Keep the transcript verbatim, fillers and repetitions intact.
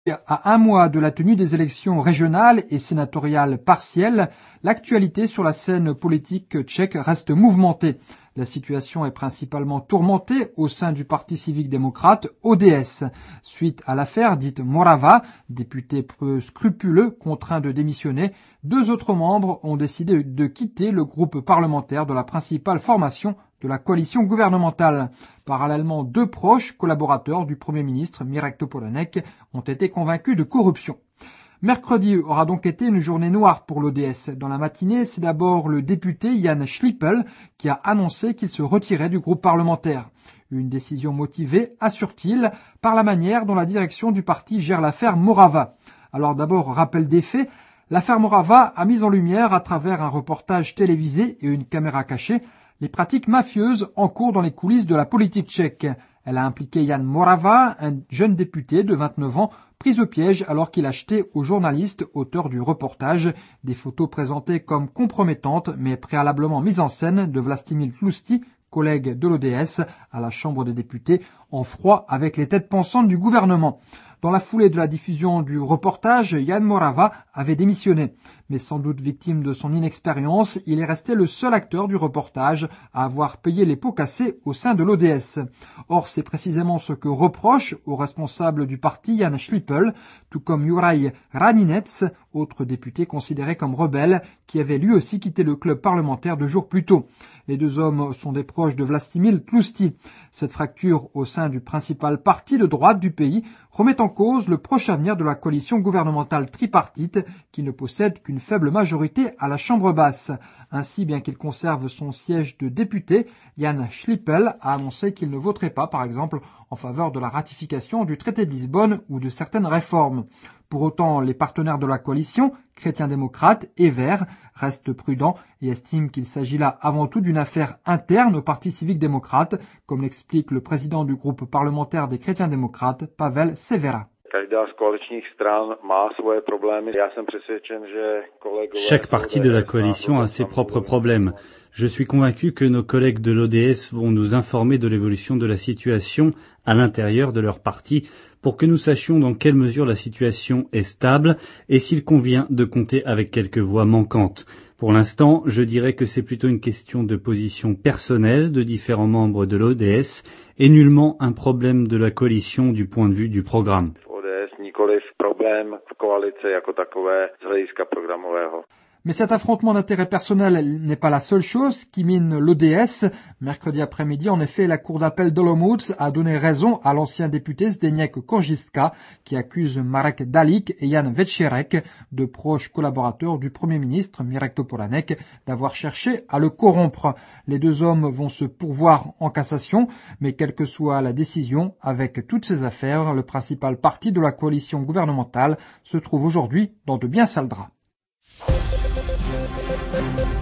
À un mois de la tenue des élections régionales et sénatoriales partielles, l'actualité sur la scène politique tchèque reste mouvementée. La situation est principalement tourmentée au sein du Parti civique démocrate O D S. Suite à l'affaire dite Morava, député peu scrupuleux contraint de démissionner, deux autres membres ont décidé de quitter le groupe parlementaire de la principale formation de la coalition gouvernementale. Parallèlement, deux proches collaborateurs du Premier ministre, Mirek Topolánek, ont été convaincus de corruption. Mercredi aura donc été une journée noire pour l'O D S. Dans la matinée, c'est d'abord le député Jan Schlippel qui a annoncé qu'il se retirait du groupe parlementaire. Une décision motivée, assure-t-il, par la manière dont la direction du parti gère l'affaire Morava. Alors d'abord, rappel des faits, l'affaire Morava a mis en lumière, à travers un reportage télévisé et une caméra cachée, les pratiques mafieuses en cours dans les coulisses de la politique tchèque. Elle a impliqué Jan Morava, un jeune député de vingt-neuf ans, pris au piège alors qu'il achetait aux journalistes, auteurs du reportage, des photos présentées comme compromettantes mais préalablement mises en scène de Vlastimil Tlusty, collègue de l'O D S, à la Chambre des députés, en froid avec les têtes pensantes du gouvernement. Dans la foulée de la diffusion du reportage, Jan Morava avait démissionné. Mais sans doute victime de son inexpérience, il est resté le seul acteur du reportage à avoir payé les pots cassés au sein de l'O D S. Or, c'est précisément ce que reproche au responsable du parti Jan Schlippel, tout comme Juraj Radinec, autre député considéré comme rebelle, qui avait lui aussi quitté le club parlementaire deux jours plus tôt. Les deux hommes sont des proches de Vlastimil Tlusty. Cette fracture au sein du principal parti de droite du pays remet en cause le proche avenir de la coalition gouvernementale tripartite qui ne possède qu'une faible majorité à la Chambre basse. Ainsi, bien qu'il conserve son siège de député, Jan Schlippel a annoncé qu'il ne voterait pas, par exemple, en faveur de la ratification du traité de Lisbonne ou de certaines réformes. Pour autant, les partenaires de la coalition, chrétiens-démocrates et verts, restent prudents et estiment qu'il s'agit là avant tout d'une affaire interne au Parti civique démocrate, comme l'explique le président du groupe parlementaire des chrétiens-démocrates, Pavel Severa. Chaque parti de la coalition a ses propres problèmes. Je suis convaincu que nos collègues de l'O D S vont nous informer de l'évolution de la situation à l'intérieur de leur parti pour que nous sachions dans quelle mesure la situation est stable et s'il convient de compter avec quelques voix manquantes. Pour l'instant, je dirais que c'est plutôt une question de position personnelle de différents membres de l'O D S et nullement un problème de la coalition du point de vue du programme. Mais cet affrontement d'intérêts personnels n'est pas la seule chose qui mine l'O D S. Mercredi après-midi, en effet, la cour d'appel d'Olomouc a donné raison à l'ancien député Zdeněk Kořiska qui accuse Marek Dalik et Jan Večerek, de proches collaborateurs du Premier ministre Mirek Topolánek, d'avoir cherché à le corrompre. Les deux hommes vont se pourvoir en cassation, mais quelle que soit la décision, avec toutes ces affaires, le principal parti de la coalition gouvernementale se trouve aujourd'hui dans de bien sales draps. Thank you.